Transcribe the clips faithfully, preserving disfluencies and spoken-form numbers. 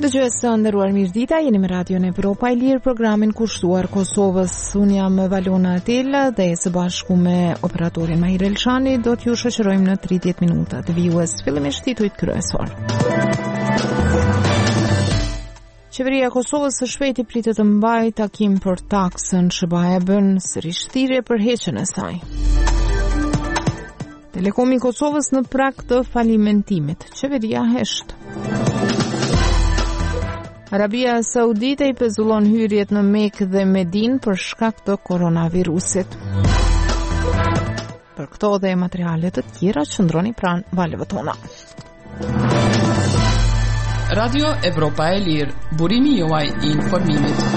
Dëgjues të nderuar, mirëdita, jeni me Radion Evropa e Lirë, programin kushtuar Kosovës. Unë jam Valona Atella dhe së bashku me operatorin Mahir Elshani do t'ju shoqërojmë në tridhjetë minuta të vijues. Fillimisht titujt kryesor. Qeveria e Kosovës së shpejti pritet të mbajë takim për taksën, S B A e bën sërish thirrje për heqjen e saj. Telekomi i Kosovës në prag të falimentimit, qeveria hesht. Arabia Saudite i pezullon hyrjet në Mekë dhe Medinë për shkak të koronavirusit. Për këto dhe materiale të tjera qëndroni pranë valëve tona. Radio Evropa e Lirë, burimi juaj i informimit.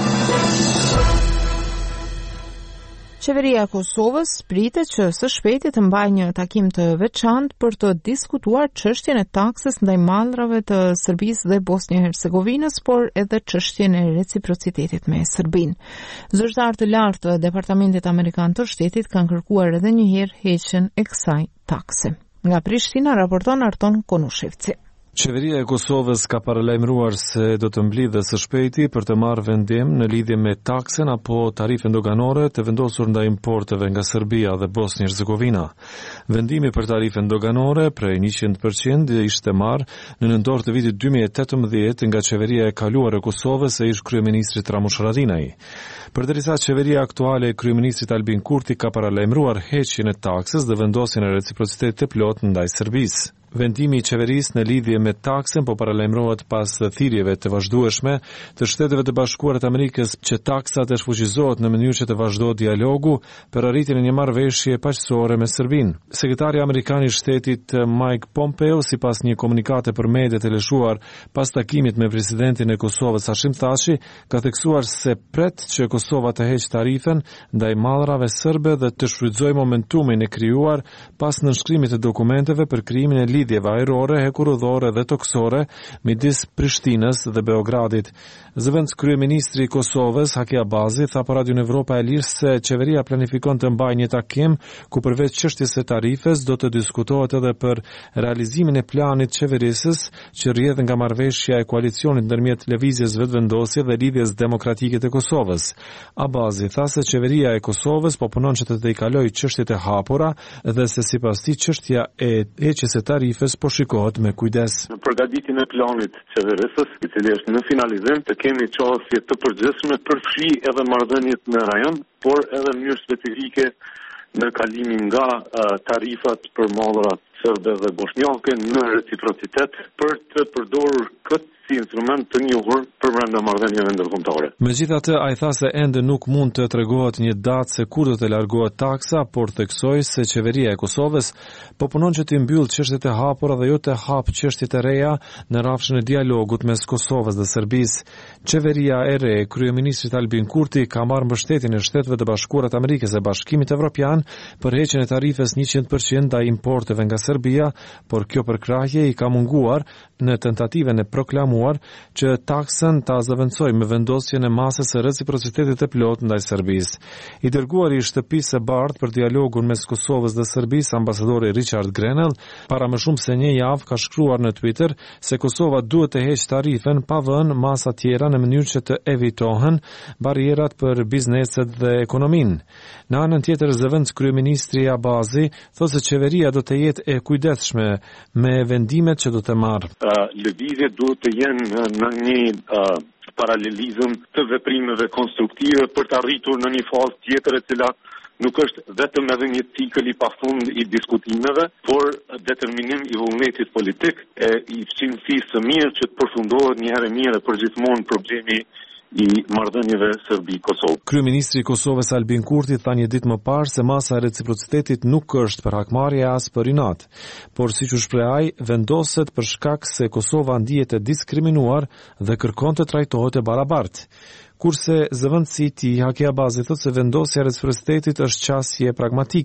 Qeveria e Kosovës pritet që së shpejti të mbajë një takim të veçantë për të diskutuar çështjen e taksës ndaj mallrave të Serbisë dhe Bosnjë-Hercegovinës, por edhe çështjen e reciprocitetit me Serbinë. Zyrtar të lartë të Departamentit Amerikan të Shtetit kanë kërkuar edhe një herë heqjen e kësaj takse. Nga Prishtina raporton Arton Konushevci. Qeveria e Kosovës ka paralajmëruar se do të mblidhe së shpejti për të marrë vendim në lidhje me taksen apo tarifën doganore të vendosur ndaj importeve nga Serbia dhe Bosnjë-Hercegovina. Vendimi për tarifën doganore prej njëqind përqind ishte marrë në nëntor të vitit dy mijë e tetëmbëdhjetë nga qeveria e kaluar e Kosovës e ish kryeministri Ramush Haradinaj. Përderisa qeveria aktuale e kryeministrit Albin Kurti ka paralajmëruar heqjen e taksës dhe vendosjen e reciprocitetit të plotë ndaj Serbisë. Vendimi i qeverisë në lidhje me taksën po paralajmërohet pas thirrjeve të vazhdueshme të Shteteve të Bashkuara të Amerikës që taksa të shfuqizohet në mënyrë që të vazhdojë dialogu për arritjen e një marrëveshje paqësore me Serbinë. Sekretari amerikan i Shtetit Mike Pompeo, sipas një komunikate për mediat e lëshuar pas takimit me presidentin e Kosovës Hashim Thaçi, ka theksuar se pret që Kosova të heqë tarifen ndaj mallrave serbe dhe të shfrytëzojë momentumin e krijuar pas nënshkrimit të dokumenteve për krijimin e lidhjeve ajrore, hekurudhore dhe toksore midis Prishtinës dhe Beogradit. Zëvendës kryeministri i Kosovës Haki Abazi tha për Radion Evropa e Lirë se qeveria planifikon të mbajë një takim ku përveç çështjes së tarifes do të diskutohet edhe për realizimin e planit qeverisës që rrjedh nga marrëveshja e koalicionit ndërmjet lëvizjes vetëvendosje dhe lidhjes demokratike të Kosovës. Abazi tha se qeveria e Kosovës po punon që të tejkalojë çështjet e hapura dhe se sipas tij çështja e heqjes së tarifes po shikohet me kujdes. Në përgatitjen e planit qeverisës, i cili është në finalizim, të kemi çështje të përgjithshme përfshi edhe marrëdhëniet në rajon, por edhe në mënyrë specifike në kalimin nga uh, tarifat për mallrat serbe dhe bosnjake në reciprocitet për të përdorur këtë si instrument të njohur për brenda marrëdhënieve ndërkombëtare. Megjithatë, ai tha se ende nuk mund të tregohet një datë se kur do të largohet taksa, por theksoi se qeveria e Kosovës po punon që të mbyllë çështjet e hapura dhe jo të hap çështjet e reja në rrafshin e dialogut mes Kosovës dhe Serbisë. Qeveria e re e kryeministrit Albin Kurti ka marrë mbështetjen e Shteteve të Bashkuara të Amerikës dhe Bashkimit Evropian për heqjen e tarifes njëqind përqind ndaj importeve nga Serbia, por kjo përkrahje i ka munguar në tentativen e proklamuar që taksën ta zëvendësojë me vendosjen e masës së reciprocitetit të plotë ndaj Serbisë. I dërguari i Shtëpisë së Bardhë për dialogun mes Kosovës dhe Serbisë, ambasadori Richard Grenell, para më shumë se një javë ka shkruar në Twitter se Kosova duhet të heqë tarifen pa vënë masa tjera në mënyrë që të evitohen barierat për bizneset dhe ekonominë. Në anën tjetër, zëvendës kryeministri Abazi thotë se qeveria do të jetë e kujdesshme me vendimet që do të marrë. Uh, lëvizjet duhet të jenë në një uh, paralelizëm të veprimeve konstruktive për të arritur në një fazë tjetër e cila nuk është vetëm edhe një cikël i pafund i diskutimeve, por determinim i vullnetit politik e i fqinësisë së mirë që të përfundohet një herë mirë për gjithmonë problemi i marrëdhënieve Serbi-Kosovë. Kryeministri i Kosovës Albin Kurti tha një ditë më parë se masa e reciprocitetit nuk është për hakmarrje as për inat, por siç u shpreh ai, vendoset për shkak se Kosova ndihet e diskriminuar dhe kërkon të trajtohet e barabartë. Kurse zëvendësi i tij Haki Abazi thotë se vendosja e reciprocitetit është qasje pragmatike.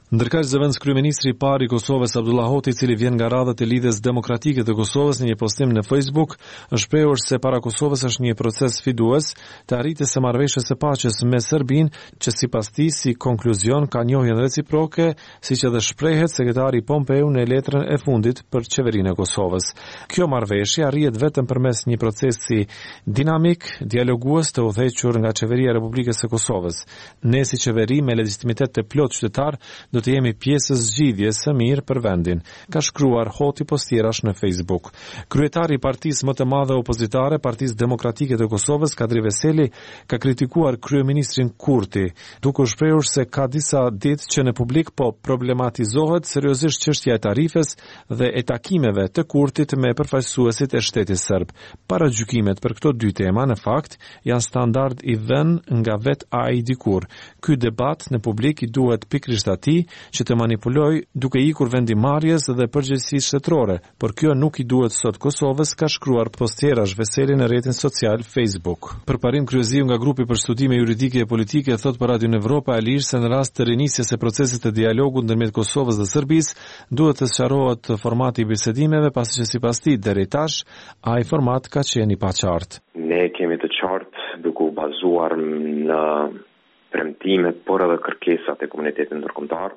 Ndërkaq zëvendës kryeministri i parë i Kosovës Abdullah Hoti, i cili vjen nga radhët e Lidhjes Demokratike të Kosovës, në një postim në Facebook, është shprehur se para Kosovës është një proces sfidues të arritjes së marrëveshjes së paqes me Serbinë, që sipas tij si konkluzion ka njohjen reciproke, siç edhe shprehet sekretari Pompeu në letrën e fundit për qeverinë e Kosovës. Kjo marrëveshje arrihet vetëm përmes një procesi dinamik, dialogues të udhëhequr nga qeveria e Republikës së Kosovës. Ne si qeveri me legjitimitet të plot qytetar do të jemi pjesë e zgjidhjes së mirë për vendin, ka shkruar Hoti postirash në Facebook. Kryetari i partisë më të madhe opozitare, Partisë Demokratike të Kosovës, Kadri Veseli, ka kritikuar kryeministrin Kurti, duke u shprehur se ka disa ditë që në publik po problematizohet seriozisht çështja e tarifes dhe e takimeve të Kurtit me përfaqësuesit e shtetit serb. Paragjykimet për këto dy tema në fakt janë standard i vënë nga vet ai dikur. Ky debat në publik i duhet pikërisht atij që të manipuloj duke ikur vendimarrjes dhe përgjegjësisë shtetërore, por kjo nuk i duhet sot Kosovës, ka shkruar posterash Veseli në rrjetin social Facebook. Përparim kryeziu nga grupi për studime juridike e politike thot për Radio Evropa e Lirë se në rast të rinisjes së procesit të dialogut ndërmjet Kosovës dhe Serbisë, duhet të sqarohet formati i bisedimeve, pasi që sipas tij deri tash ai format ka qenë i paqartë. Ne kemi të qartë duke u bazuar në premtimet, por edhe kërkesat e komunitetit ndërkombëtar,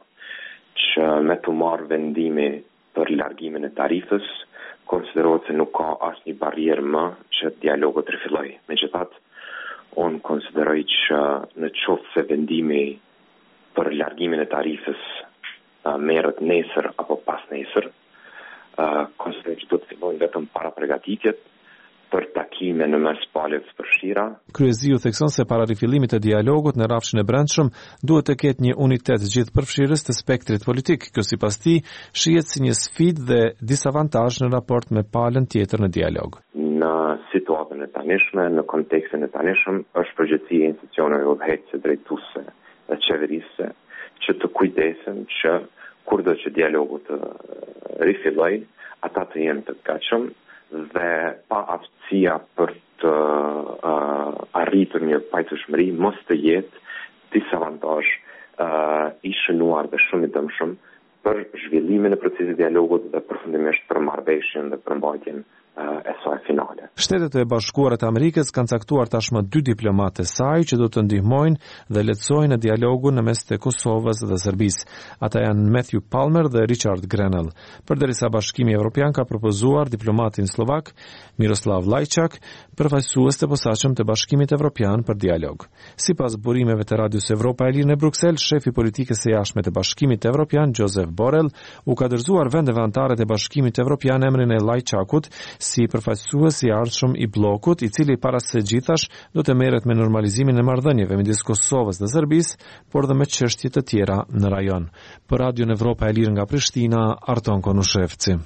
që me të marrë vendime për largimin e tarifës, konsiderohet se nuk ka asnjë barrierë më që dialogu të rifillojë. Megjithatë, unë konsideroj që në qoftë se vendimi për largimin e tarifës uh, merret nesër apo pas nesër, uh, konsideroj që do të fillojnë vetëm para përgatitjet për takime në mes palëve të përfshira. Kryeziu thekson se para rifillimit të dialogut në rrafshin e brendshëm duhet të ketë një unitet gjithë përfshirës të spektrit politik. Kjo sipas tij shihet si një sfidë dhe disavantazh në raport me palën tjetër në dialog. Në situatën e tanishme, në kontekstin e tanishëm, është përgjegjësia e institucioneve udhëheqëse drejtuese dhe qeverisë që të kujdesen që kurdo që dialogu të rifillojë, ata të jenë të gatshëm dhe pa aftësia për të uh, arritur një pajtueshmëri mos të jetë disavantazh uh, i shënuar dhe shumë i dëmshëm për zhvillimin e procesit dialogut dhe përfundimisht për marrëveshjen dhe përmbajtjen e saj finale. Shtetet e Bashkuara të Amerikës kanë caktuar tashmë dy diplomatë të saj që do të ndihmojnë dhe lehtësojnë dialogun në mes të Kosovës dhe Serbisë. Ata janë Matthew Palmer dhe Richard Grenell. Përderisa Bashkimi Evropian ka propozuar diplomatin slovak Miroslav Lajčak, përfaqësues të posaçëm të Bashkimit Evropian për dialog. Sipas burimeve të Radios Evropa e Lirë në Bruksel, shefi politikës së jashtme të Bashkimit Evropian Joseph Borrell u ka dorëzuar vendeve anëtare të Bashkimit Evropian emrin e Lajčakut si përfaqësues i ardhshëm i bllokut, i cili para së gjithash do të merret me normalizimin e marrëdhënieve midis Kosovës dhe Serbisë, por dhe me çështje të tjera në rajon. Për Radion Evropa e Lirë nga Prishtina, Arton Konushevci.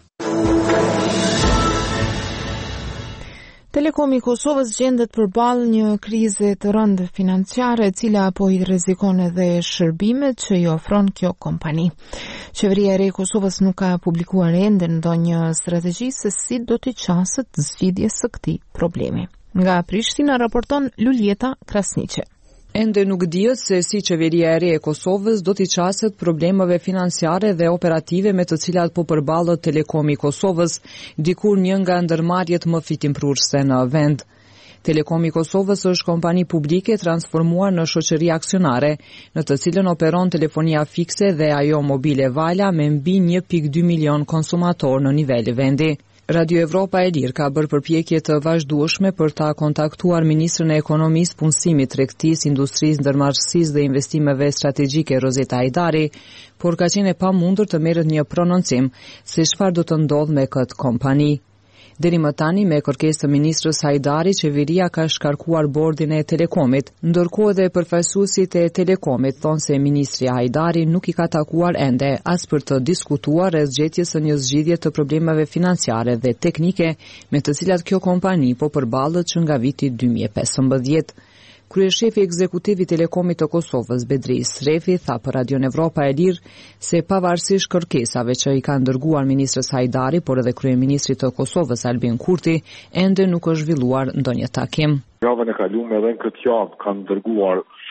Telekomi i Kosovës gjendet përballë një krize të rëndë financiare, e cila po i rrezikon edhe shërbimet që i ofron kjo kompani. Qeveria e re e Kosovës nuk ka publikuar ende ndonjë strategji se si do të qaset zgjidhjes së këtij problemi. Nga Prishtina raporton Luljeta Krasniqe. Ende nuk dihet se si qeveria e re e Kosovës do t'i qaset problemeve financiare dhe operative me të cilat po përballet Telekomi i Kosovës, dikur një nga ndërmarrjet më fitimprurse në vend. Telekomi i Kosovës është kompani publike transformuar në shoqëri aksionare, në të cilën operon telefonia fikse dhe ajo mobile vala me mbi një pikë dy milion konsumator në nivel vendi. Radio Evropa e Lirë ka bërë përpjekje të vazhdueshme për ta kontaktuar Ministrën e Ekonomisë, Punësimit, Tregtisë, Industrisë, Ndërmarrësisë dhe Investimeve Strategjike Rozeta Hajdari, por ka qenë e pamundur të merret një prononcim se çfarë do të ndodhë me këtë kompani. Deri më tani, me kërkesë të ministrës Hajdari, qeveria ka shkarkuar bordin e Telekomit, ndërkohë dhe përfaqësuesit e Telekomit thonë se ministri Hajdari nuk i ka takuar ende as për të diskutuar rreth gjetjes së një zgjidhje të problemeve financiare dhe teknike me të cilat kjo kompani po përballet që nga viti dy mijë e pesëmbëdhjetë. Kryeshefi ekzekutiv i Telekomit të Kosovës, Bedri Srefi, tha për Radion Evropa e Lirë se pavarësisht kërkesave që i kanë dërguar ministrës Hajdari, por edhe kryeministrit të Kosovës Albin Kurti, ende nuk është zhvilluar ndonjë takim. Javën e kaluar edhe në këtë javë kanë dërguar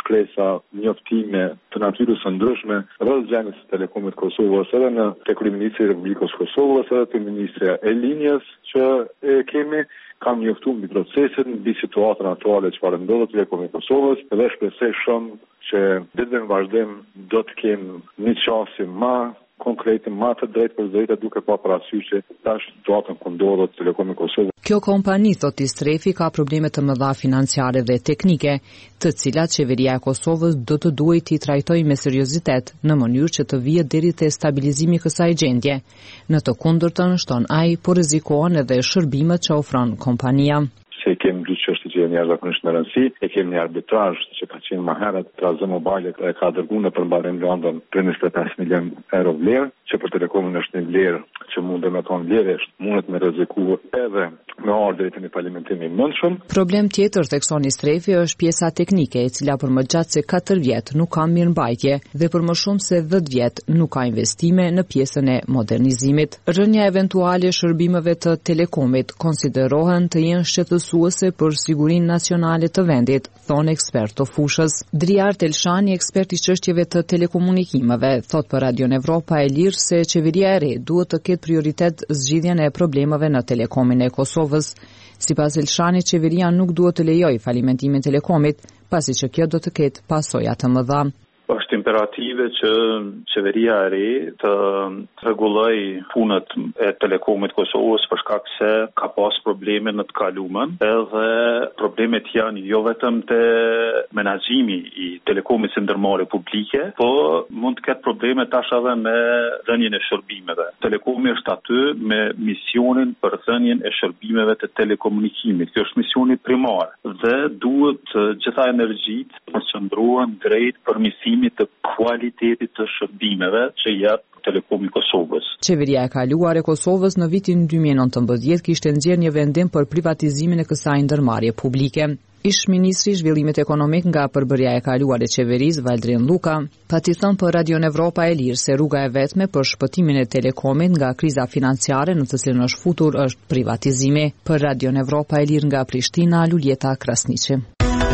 shkresa njoftime të natyrës së ndryshme rreth gjendjes së Telekomit Kosovës edhe në tek Kryeministri i Republikës Kosovës edhe te Ministria e Linjës që e kemi kam njoftuar mbi procesin, mbi situatën aktuale çfarë ndodhet Telekomi Kosovës dhe shpresoj shumë që ditën e vazhdim do të kemë një çështje më konkrete, më të drejtë për drejtë duke pa parasysh që tash situatën ku ndodhet Telekomi Kosovës. Kjo kompani, thot Strefi, ka probleme të mëdha financiare dhe teknike, të cilat qeveria e Kosovës do të duhet t'i trajtojë me seriozitet në mënyrë që të vijë deri te stabilizimi i kësaj gjendje. Në të kundërtën, shton ai, po rrezikohen edhe shërbimet që ofron kompania. Se kemi dy çështje që janë jashtëzakonisht me rëndësi, e kemi një arbitrazh që ka qenë më herët, Trazë Mobile e ka dërguar në përmbarën London për njëzet e pesë milion euro vlerë, që për Telekomin është një vlerë që mund të thonë vlerë, mundet me rrezikuar edhe me ardhur deri në falimentim i mendshëm. Problem tjetër tek Soni Strefi është pjesa teknike, e cila për më gjatë se katër vjet nuk ka mirëmbajtje dhe për më shumë se dhjetë vjet nuk ka investime në pjesën e modernizimit. Rënja eventuale e shërbimeve të Telekomit konsiderohen të jenë shqetësuese për sigurinë nacionale të vendit, thonë ekspert të fushës. Driar Telshani, ekspert i çështjeve të telekomunikimeve, thot për Radion Evropa e Lirë se qeveria e re duhet të ketë prioritet zgjidhjen e problemeve në Telekomin e Kosovës. Sipas Telshani, qeveria nuk duhet të lejojë falimentimin e Telekomit, pasi që kjo do të ketë pasoja të mëdha. Është imperative që qeveria e re të rregulloj punët e Telekomit Kosovës për shkak se ka pas probleme në të kaluarën, edhe problemet janë jo vetëm te menaxhimi i Telekomit së ndërmarrje publike, po mund të ketë probleme tash edhe me dhënien e shërbimeve. Telekomi është aty me misionin për dhënien e shërbimeve të telekomunikimit. Kjo është misioni primar dhe duhet gjitha energjitë të qëndrohen drejt përmirësimit të kualitetit të shërbimeve që jep Telekomi Kosovës. Qeveria e kaluar e Kosovës në vitin dy mijë e nëntëmbëdhjetë kishte nxjerrë një vendim për privatizimin e kësaj ndërmarrje publike. Ish ministri i zhvillimit ekonomik nga përbërja e kaluar e qeverisë, Valdrin Luka, pati thënë për Radion Evropa e Lirë se rruga e vetme për shpëtimin e Telekomit nga kriza financiare në të cilën është futur është privatizimi. Për Radion Evropa e Lirë nga Prishtina, Luljeta Krasniqi.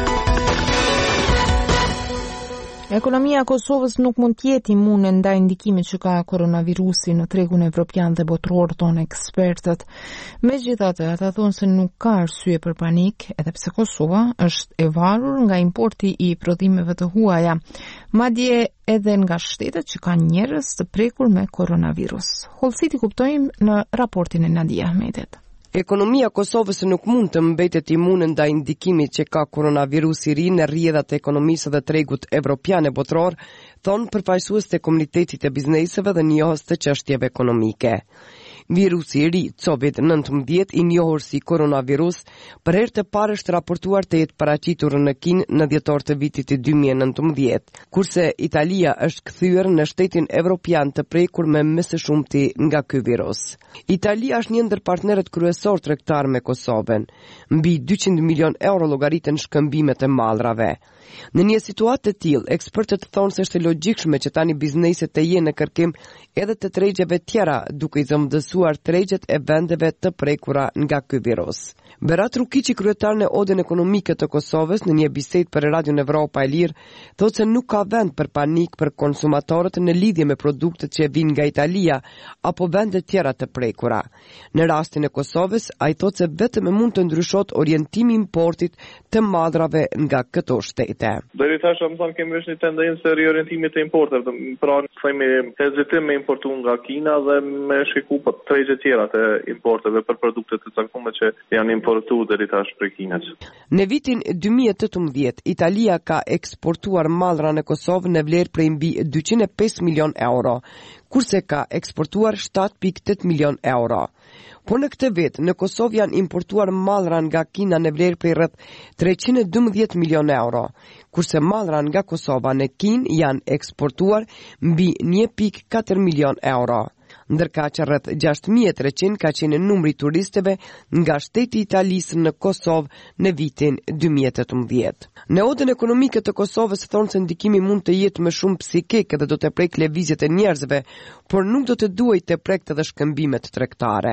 Ekonomia e Kosovës nuk mund të jetë imune ndaj ndikimit që ka koronavirusi në tregun evropian dhe botror, tonë ekspertët. Megjithatë, ata thonë se nuk ka arsye për panik, edhe pse Kosova është e varur nga importi i prodhimeve të huaja, madje edhe nga shtetet që kanë njerëz të prekur me koronavirus. Hollësiti kuptojmë në raportin e Nadia Ahmedet. Ekonomia Kosovës nuk mund të mbetet imune ndaj ndikimit që ka koronavirusi i ri në rrjedhat e ekonomisë dhe tregut evropian e botror, thonë përfaqësues të komunitetit të bizneseve dhe njohës të çështjeve ekonomike. Virusi i ri COVID nëntëmbëdhjetë, i njohur si koronavirus, për herë të parë është raportuar të jetë paraqitur në Kinë në dhjetor të vitit dy mijë e nëntëmbëdhjetë, kurse Italia është kthyer në shtetin evropian të prekur me më së shumti nga ky virus. Italia është një ndër partnerët kryesor tregtar me Kosovën. Mbi dyqind milion euro llogariten shkëmbimet e mallrave. Në një situatë të tillë, ekspertët thonë se është e logjikshme që tani bizneset të jenë në kërkim edhe të tregjeve tjera, duke i zëvendësuar tregjet e vendeve të prekura nga ky virus. Berat Rukiqi, kryetar në Odën Ekonomike të Kosovës, në një bisedë për Radion Evropa e Lirë, thotë se nuk ka vend për panik për konsumatorët në lidhje me produktet që vijnë nga Italia apo vende tjera të prekura. Në rastin e Kosovës, ai thotë se vetëm mund të ndryshohet orientimi i importit të mallrave nga këto shtete. Deri tash më thon kemi vesh një tendencë riorientimit të importeve, pra themi hezitim me importu nga Kina dhe me shiku po tregje tjera të importeve për produkte të caktuara që janë importuar deri tash prej Kinës. Në vitin dy mijë e tetëmbëdhjetë, Italia ka eksportuar mallra në Kosovë në vlerë prej mbi dyqind e pesë milion euro, kurse ka eksportuar shtatë pikë tetë milion euro. Por në këtë vit, në Kosovë janë importuar mallra nga Kina në vlerë prej rreth treqind e dymbëdhjetë milion euro, kurse mallra nga Kosova në Kinë janë eksportuar mbi një pikë katër milion euro. Ndërka që rreth gjashtë mijë e treqind ka qenë numri i turistëve nga shteti i Italisë në Kosovë në vitin dy mijë e tetëmbëdhjetë. Në Odën Ekonomike të Kosovës thonë se ndikimi mund të jetë më shumë psikik dhe do të prek lëvizjet e njerëzve, por nuk do të duhet të prekë edhe shkëmbimet tregtare.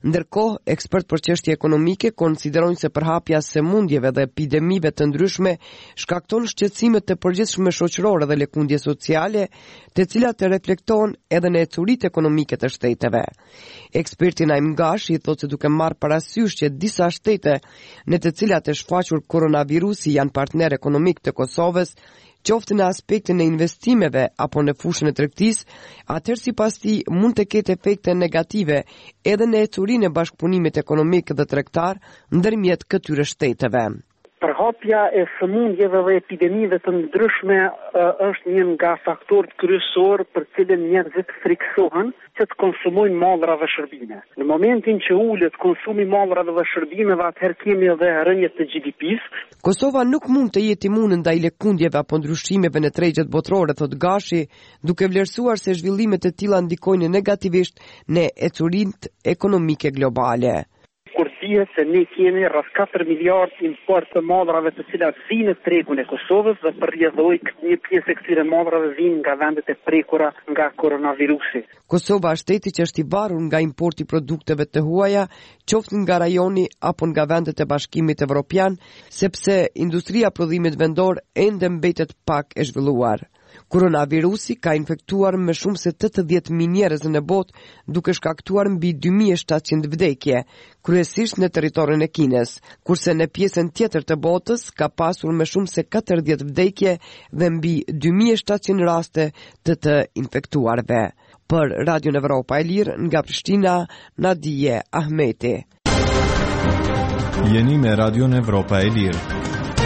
Ndërkohë, ekspert për çështje ekonomike konsiderojnë se përhapja e sëmundjeve dhe epidemive të ndryshme shkakton shqetësime të përgjithshme shoqërore dhe lëkundje sociale, të cilat të reflektohen edhe në ecuritë ekonomike të shteteve. Eksperti Naim Gashi thotë se duke marrë parasysh që disa shtete në të cilat është shfaqur koronavirusi janë partner ekonomik të Kosovës, qoftë në aspektin e investimeve apo në fushën e tregtisë, atëherë sipas tij mund të ketë efekte negative edhe në ecurinë e bashkëpunimit ekonomik dhe tregtar ndërmjet këtyre shteteve. Përhapja e sëmundjeve dhe epidemive të ndryshme është një nga faktorët kryesor për cilën njerëzit friksohen që të konsumojnë mallra dhe shërbime. Në momentin që ulet konsumi mallrave dhe shërbimeve, atëherë kemi edhe rënje të G D P-s. Kosova nuk mund të jetë imune ndaj lëkundjeve apo ndryshimeve në tregjet botërore, thot Gashi, duke vlerësuar se zhvillimet e tilla ndikojnë negativisht në ecurinë ekonomike globale. Kur dihet se ne kemi rreth katër miliardë import të mallrave të cilat vinë në tregun e Kosovës dhe për rrjedhoj një pjesë e këtyre mallrave vinë nga vendet e prekura nga koronavirusi. Kosova është shteti që është i varur nga importi produkteve të huaja, qoftë nga rajoni apo nga vendet e Bashkimit Evropian, sepse industria prodhimit vendor ende mbetet pak e zhvilluar. Koronavirusi ka infektuar më shumë se tetëdhjetë mijë njerëz në botë, duke shkaktuar mbi dy mijë e shtatëqind vdekje, kryesisht në territorin e Kinës, kurse në pjesën tjetër të botës ka pasur më shumë se katërdhjetë vdekje dhe mbi dy mijë e shtatëqind raste të të infektuarve. Për Radio Evropa e Lirë, nga Prishtina, Nadije Ahmeti. Jeni me Radio Evropa e Lirë.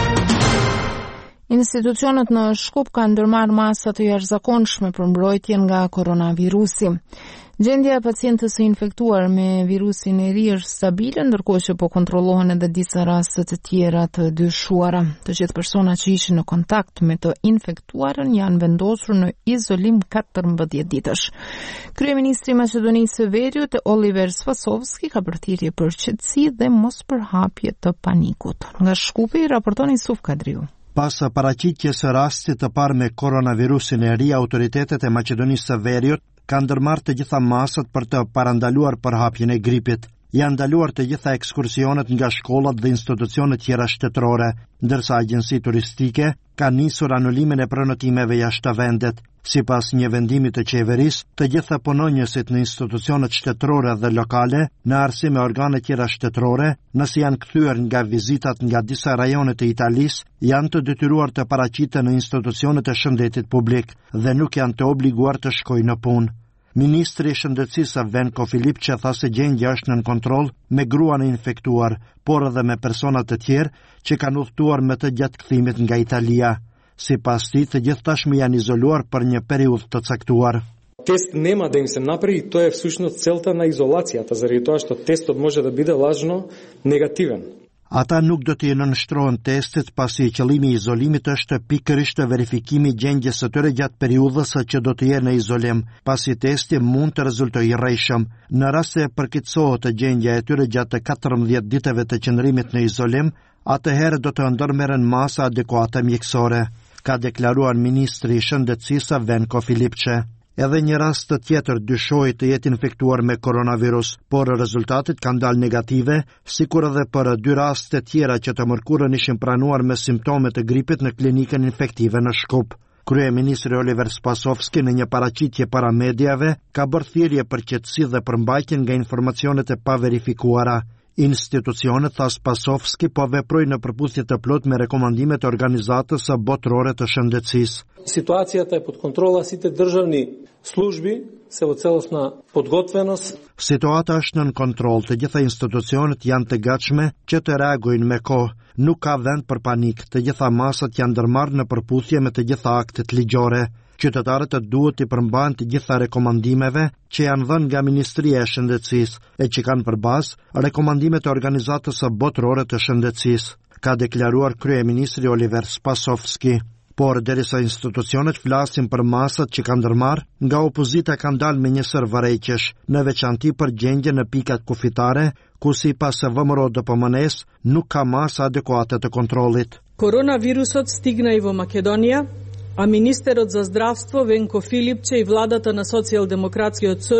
Institucionet në Shkup kanë ndërmarrë masa të jashtëzakonshme për mbrojtjen nga koronavirusi. Gjendja e pacientës së infektuar me virusin e ri është stabile, ndërkohë që po kontrollohen edhe disa raste të tjera të dyshuara. Të gjithë personat që ishin në kontakt me të infektuarën janë vendosur në izolim katërmbëdhjetë ditësh. Kryeministri i Maqedonisë së Veriut, Oliver Spasovski, ka përthirrje për qetësi dhe mos përhapje të panikut. Nga Shkupi raporton Isuf Kadriu. Pas paraqitjes së rastit të parë me koronavirusin e ri, autoritetet e Maqedonisë së Veriut kanë ndërmarrë të gjitha masat për të parandaluar përhapjen e gripit. Janë ndaluar të gjitha ekskursionet nga shkollat dhe institucionet tjera shtetërore, ndërsa agjenci turistike kanë nisur anulimin e pronotimeve jashtë vendet. Sipas një vendimi të qeverisë, të gjitha punonjësit në institucionet shtetërore dhe lokale, në arsim me organe tjera shtetërore, nëse janë kthyer nga vizitat nga disa rajone të Italisë, janë të detyruar të paraqiten në institucionet e shëndetit publik dhe nuk janë të obliguar të shkojnë në punë. Ministri i Shëndetësisë Venko Filipçe tha se gjendja është nën kontroll me gruan e infektuar, por edhe me persona të tjerë që kanë udhëtuar me të gjatë kthimit nga Italia. Sipas tij, të gjithë tashmë janë izoluar për një periudhë të caktuar. Тест нема да им се направи, тоа е всушност целта на изолацијата, заради тоа што тестот може да биде лажно негативен. Ata nuk do të nënshtrohen testit pasi qëllimi i izolimit është pikërisht verifikimi i gjendjes së tyre gjatë periudhës që do të jenë në izolim, pasi testi mund të rezultojë i rrejshëm. Në rast se përkeqësohet gjendja e tyre gjatë katërmbëdhjetë ditëve të qëndrimit në izolim, atëherë do të ndërmerren masa adekuate mjekësore, ka deklaruar ministri i Shëndetësisë Venko Filipçe. Edhe një rast të tjetër dyshohet të jetë infektuar me koronavirus, por rezultatet kanë dalë negative, sikur edhe për dy raste tjera që të mërkurën ishin pranuar me simptome të gripit në klinikën infektive në Shkup. Kryeministri Oliver Spasovski në një paraqitje para mediave ka bërë thirrje për qetësi dhe përmbajtjen nga informacionet e paverifikuara. Institucionet, tha Spasovski, po veprojnë në përputhje të plotë me rekomandimet e Organizatës së Botërore të Shëndetësisë. Ситуацијата е под контрола, сите државни служби се во целосна подготвеност. Situata është nën kontroll, të gjitha institucionet janë të gatshme që të reagojnë me kohë. Nuk ka vend për panik, të gjitha masat janë ndërmarrë në përputhje me të gjitha aktet ligjore. Qytetarët duhet të përmbahen të gjitha rekomandimeve që janë dhënë nga Ministria e Shëndetësisë e që kanë për bazë rekomandimet e Organizatës së Botërore të Shëndetësisë, ka deklaruar kryeministri Oliver Spasovski. Por derisa institucionet flasin për masat që kanë ndërmarrë, nga opozita kanë dalë me një sër vërejqesh, në veçanti për gjendje në pikat kufitare, ku sipas V M R O D P M N-s nuk ka masa adekuate të kontrollit. Koronavirusот stigna i во Македонија, а министерот за здравство Венко Филипче и владата на Социјалдемократскиот сојуз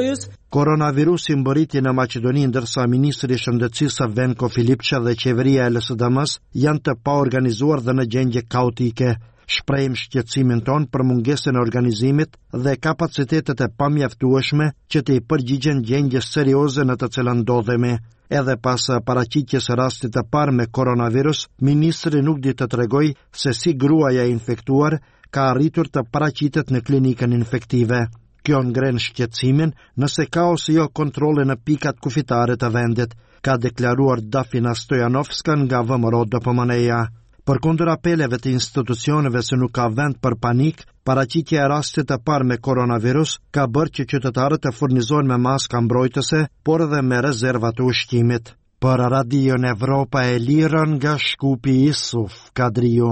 Koronavirusi mbëriti në Maqedoni, ndërsa Ministri i Shëndetësisë Venko Filipçe dhe qeveria e L S D M-s janë të paorganizuar dhe në gjendje kaotike. Shprehim shqetësimin ton për mungesën e organizimit dhe kapacitetet e pamjaftueshme që të i përgjigjen gjendjes serioze në të cilën ndodhemi. Edhe pas paraqitjes së rastit të parë me koronavirus, ministri nuk di të tregoj se si gruaja e infektuar ka arritur të paraqitet në klinikën infektive. Kjo ngren shqetësimin nëse ka ose jo kontrole në pikat kufitare të vendit, ka deklaruar Dafina Stojanovska nga V M R O D P M N-ja. Përkundër apeleve të institucioneve se nuk ka vend për panik, paraqitja e rastit të parë me koronavirus ka bërë që qytetarët të furnizohen me maska mbrojtëse, por edhe me rezerva të ushqimit. Për Radion Evropa e Lirë nga Shkupi Isuf Kadriu.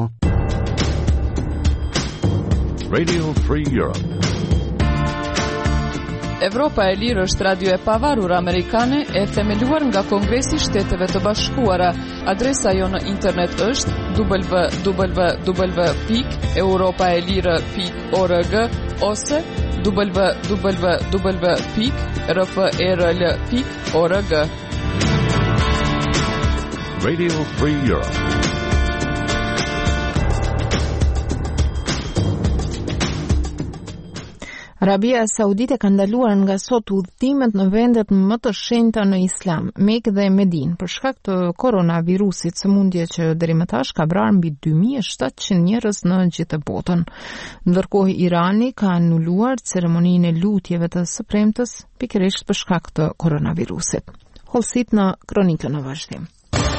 Radio Free Europe. Evropa e Lirë është radio e pavarur amerikane e themeluar nga Kongresi i Shteteve të Bashkuara. Adresa jo në internet është w w w pikë europaelire pikë org ose w w w pikë r f e r l pikë org. Radio Free Europe. Arabia Saudite ka ndaluar nga sot udhëtimet në vendet më të shenjta në Islam, Mekë dhe Medinë, për shkak të koronavirusit, sëmundje që deri më tash ka vrarë mbi dy mijë e shtatëqind njerëz në gjithë botën. Ndërkohë Irani ka anuluar ceremoninë e lutjeve të së premtës pikërisht për shkak të koronavirusit. Hollësit në kronikën në vazhdim.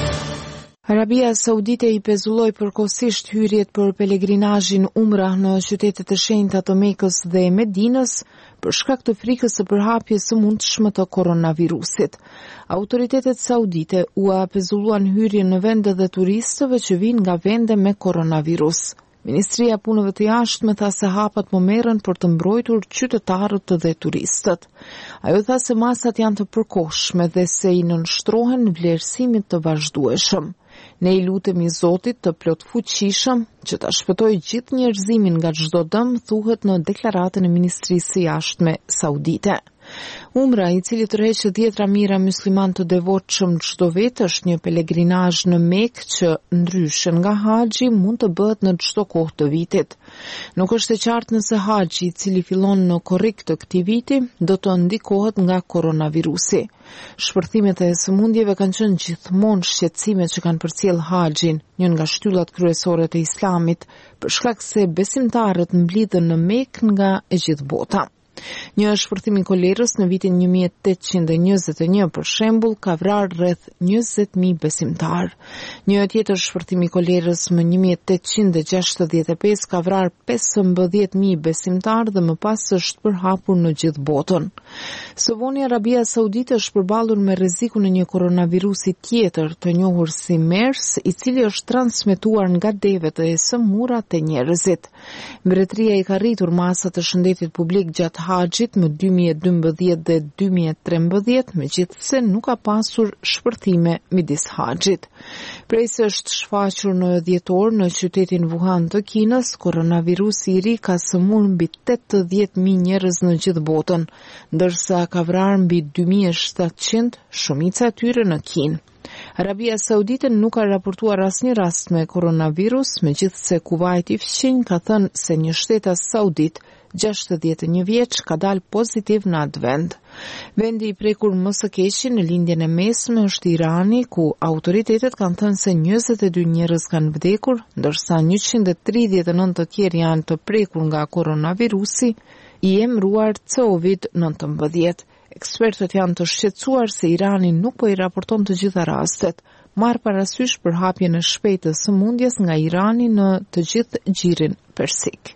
Arabia Saudite i pezulloi përkohësisht hyrjet për pelegrinazhin Umrah në qytetet e shenjta të Mekës dhe Medinës për shkak të frikës së përhapjes së mundshme të koronavirusit. Autoritetet saudite u pezulluan hyrjen në vende dhe turistëve që vinë nga vende me koronavirus. Ministria e Punëve të Jashtme tha se hapat po merren për të mbrojtur qytetarët dhe turistët. Ajo tha se masat janë të përkohshme dhe se i nënshtrohen vlerësimit të vazhdueshëm. Ne i lutemi Zotit të plot fuqishëm që ta shpëtojë gjithë njerëzimin nga çdo dëm, thuhet në deklaratën e Ministrisë së Jashtme Saudite. Umra, i cili tërheqë dhjetra mijëra musliman të devotshëm çdo vit, është një pelegrinazh në Mekë që ndryshe nga haxhi mund të bëhet në çdo kohë të vitit. Nuk është e qartë nëse haxhi, i cili fillon në korrik të këtij viti, do të ndikohet nga koronavirusi. Shpërthimet e sëmundjeve kanë qenë gjithmonë shqetësime që kanë përcjell haxhin, një nga shtyllat kryesore të Islamit, për shkak se besimtarët mblidhen në Mekë nga e gjithë bota. Një shpërthim i kolerës në vitin një mijë e tetëqind e njëzet e një për shembull ka vrarë rreth njëzet mijë besimtar. Një tjetër shpërthim i kolerës më një mijë e tetëqind e gjashtëdhjetë e pesë ka vrarë pesëmbëdhjetë mijë besimtar dhe më pas është përhapur në gjithë botën. Së voni Arabia Saudite është përballur me rrezikun e një koronavirusi tjetër të njohur si MERS, i cili është transmetuar nga devet e sëmurrat e njerëzit. Mbretëria i ka rritur masat të shëndetit publik gjatë haxhit më dy mijë e dymbëdhjetë dhe dy mijë e trembëdhjetë, megjithse nuk ka pasur shpërthime midis haxhit. Prej se është shfaqur në dhjetor në qytetin Wuhan të Kinës, koronavirusi i ri ka sëmur mbi tetëdhjetë mijë njerëz në gjithë botën, ndërsa ka vrarë mbi dy mijë e shtatëqind, shumica e tyre në Kinë. Arabia Saudite nuk ka raportuar asnjë rast me koronavirus, megjithse Kuvaiti fqinj ka thënë se një shtetas saudit gjashtëdhjetë e një vjeç ka dalë pozitiv në atë vend. Vendi i prekur më së keqi në lindjen e mesme është Irani, ku autoritetet kanë thënë se njëzet e dy njerëz kanë vdekur, ndërsa njëqind e tridhjetë e nëntë të tjerë janë të prekur nga koronavirusi, i emëruar COVID nëntëmbëdhjetë. Ekspertët janë të shqetësuar se Irani nuk po i raporton të gjitha rastet, marrë parasysh përhapjen e shpejtë të sëmundjes nga Irani në të gjithë gjirin persik.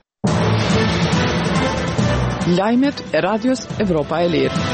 Lajmet e Radios Evropa e Lirë.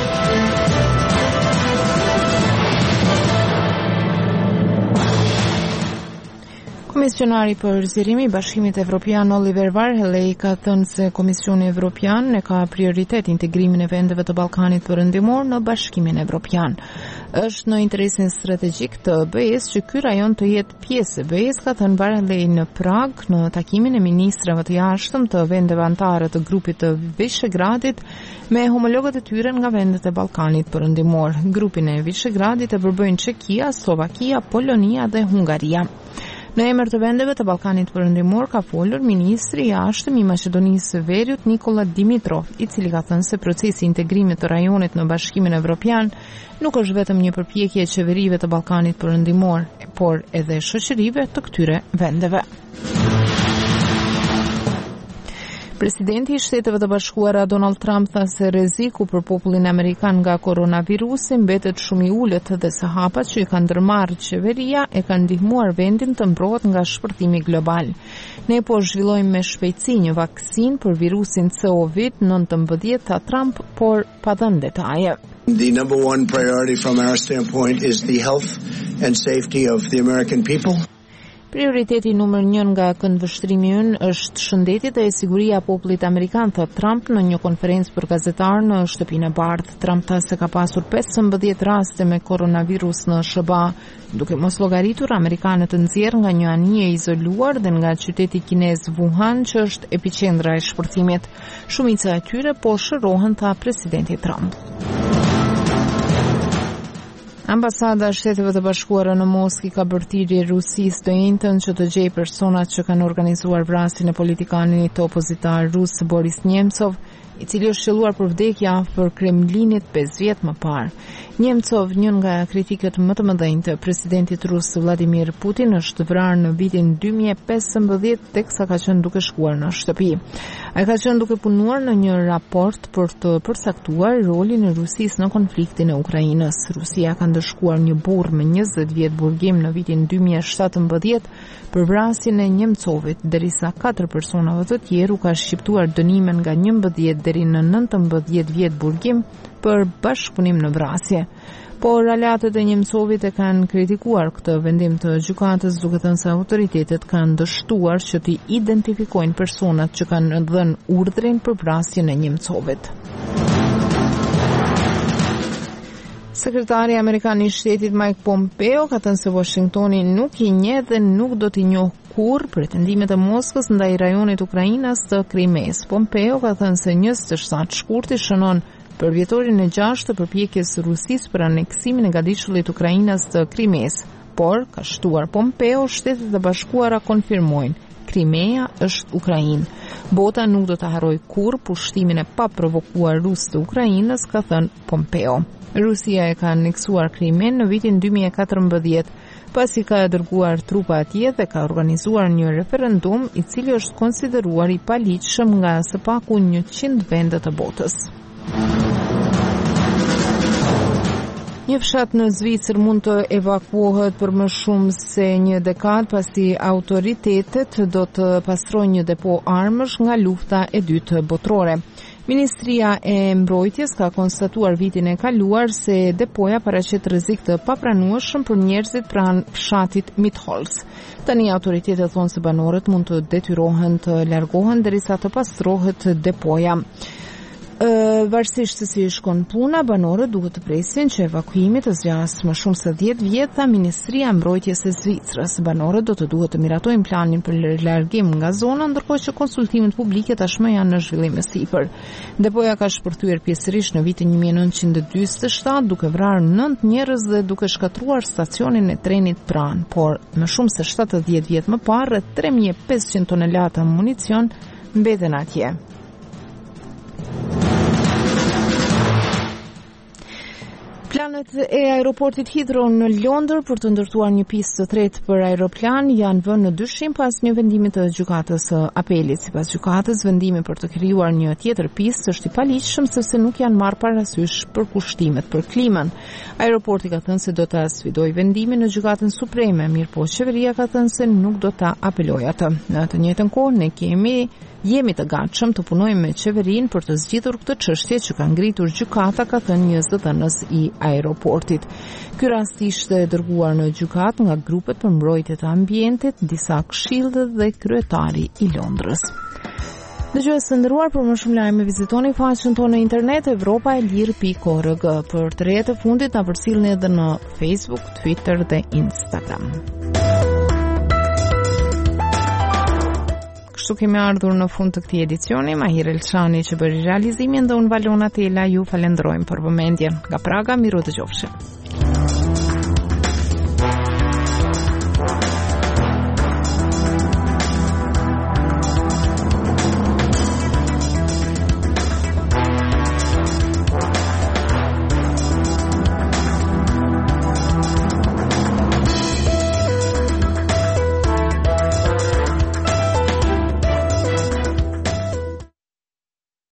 Komisionari për zgjerimi i Bashkimit Evropian Oliver Varhelyi ka thënë se Komisioni Evropian e ka prioritet integrimin e vendeve të Ballkanit Perëndimor në Bashkimin Evropian. Është në interesin strategjik të B E-s që ky rajon të jetë pjesë e B E-s, ka thënë Varhelyi në Prag në takimin e ministrave të jashtëm të vendeve anëtare të grupit të Vishegradit me homologët e tyre nga vendet e Ballkanit Perëndimor. Grupin e Vishegradit e përbëjnë Çekia, Slovakia, Polonia dhe Hungaria. Në emër të vendeve të Ballkanit Perëndimor ka folur ministri i jashtëm i Maqedonisë së Veriut Nikola Dimitrov, i cili ka thënë se procesi i integrimit të rajonit në Bashkimin Evropian nuk është vetëm një përpjekje e qeverive të Ballkanit Perëndimor, por edhe shoqërive të këtyre vendeve. Presidenti i Shteteve të Bashkuara Donald Trump tha se rreziku për popullin amerikan nga koronavirusi mbetet shumë i ulët dhe se hapat që i ka ndërmarrë qeveria e kanë ndihmuar vendin të mbrohet nga shpërthimi global. Ne po zhvillojmë me shpejtësi një vaksinë për virusin COVID nineteen, tha Trump, por pa dhënë detaje. The number one priority from our standpoint is the health and safety of the American people. Prioriteti numër një nga këndvështrimi ynë është shëndeti dhe siguria e popullit amerikan, thot Trump në një konferencë për gazetarë në Shtëpinë e Bardhë. Trump tha se ka pasur pesëmbëdhjetë raste me koronavirus në S B A, duke mos llogaritur amerikanët të nxjerrë nga një anije izoluar dhe nga qyteti kinez Wuhan, që është epiqendra e shpërthimit. Shumica e tyre po shërohen, tha presidenti Trump. Ambasada e Shteteve të Bashkuara në Moskë ka bërtirë Rusisë të njëjtën që të gjejë personat që kanë organizuar vrasjen e politikanit të opozitar rus Boris Nemtsov, i cili është shëlluar për vdekje afër Kremlinit pesë vjet më parë. Nemtsov, një nga kritikët më të mëdhenj të presidentit rus Vladimir Putin, është vrarë në vitin dy mijë e pesëmbëdhjetë teksa ka qenë duke shkuar në shtëpi. Ai ka qenë duke punuar në një raport për të përcaktuar rolin e Rusisë në konfliktin e Ukrainës. Rusia ka ndëshkuar një burr me njëzet vjet burgim në vitin dy mijë e shtatëmbëdhjetë për vrasjen e Nemtsovit, derisa katër personave të tjerë u ka shqiptuar dënimin nga njëmbëdhjetë deri në nëntëmbëdhjetë vjet burgim për bashkëpunim në vrasje. Por aleatët e Nemtsovit e kanë kritikuar këtë vendim të gjykatës, duke thënë se autoritetet kanë dështuar që t'i identifikojnë personat që kanë dhënë urdhrin për vrasjen e Nemtsovit. Sekretari Amerikan i Shtetit Mike Pompeo ka thënë se Washingtoni nuk i njeh dhe nuk do t'i njohë kurrë pretendimet e Moskës ndaj rajonit Ukrainas të Krimes. Pompeo ka thënë se një shtatë shkurti shënon për vjetorin e gjashtë të përpjekjes së Rusisë për aneksimin e gadishullit Ukrainas të Krimes, por ka shtuar Pompeo, Shtetet e Bashkuara konfirmojnë Krimea është Ukrainë. Bota nuk do të harrojë kurrë pushtimin e paprovokuar rus të Ukrainës, ka thënë Pompeo. Rusia e ka aneksuar Krimen në vitin dy mijë e katërmbëdhjetë, pasi ka dërguar trupa atje dhe ka organizuar një referendum i cili është konsideruar i paligjshëm nga së paku njëqind vende të botës. Një fshat në Zvicër mund të evakuohet për më shumë se një dekadë pasi autoritetet do të pastrojnë një depo armësh nga lufta e dytë botërore. Ministria e Mbrojtjes ka konstatuar vitin e kaluar se depoja paraqet rrezik të papranueshëm për njerëzit pranë fshatit Mitholz. Tani autoritetet thonë se banorët mund të detyrohen të largohen derisa të pastrohet depoja. Varësisht se si shkon puna, banorët duhet të presin që evakuimi të zgjasë më shumë se dhjetë vjet, tha Ministria e Mbrojtjes e Zvicrës. Banorët do të duhet të miratojnë planin për largim nga zona, ndërkohë që konsultimet publike tashmë janë në zhvillim sipër. Depoja ka shpërthyer pjesërisht në vitin një mijë e nëntëqind e dyzet e shtatë, duke vrarë nëntë njerëz dhe duke shkatruar stacionin e trenit pranë, por më shumë se shtatëdhjetë vjet më parë, rreth tre mijë e pesëqind tonelata municion mbeten atje. Planet e aeroportit Heathrow në Londër për të ndërtuar një pistë të tretë për aeroplan janë vënë në dyshim pas një vendimi të gjykatës së apelit. Sipas gjykatës, vendimi për të krijuar një tjetër pistë është i paligjshëm sepse nuk janë marrë parasysh përkushtimet për klimën. Aeroporti ka thënë se do ta sfidojë vendimin në gjykatën supreme, mirëpo qeveria ka thënë se nuk do ta apelojë atë. Në të njëjtën kohë ne kemi Jemi të gatshëm të punojmë me qeverinë për të zgjidhur këtë çështje që ka ngritur gjykata, ka thënë një zëdhënës i aeroportit. Ky rast ishte dërguar në gjykatë nga grupet për mbrojtje të ambientit, disa këshillë dhe kryetari i Londrës. Dëgjues të nderuar, për më shumë lajme vizitoni faqen tonë në internet europa e lirë pikë org. Për të rejet e fundit na përcjellni edhe në Facebook, Twitter dhe Instagram. Kështu kemi ardhur në fund të këtij edicioni. Mahir Elçani që bëri realizimin dhe unë Valona Tela ju falenderojmë për vëmendjen. Nga Praga, miru dëgjofshim.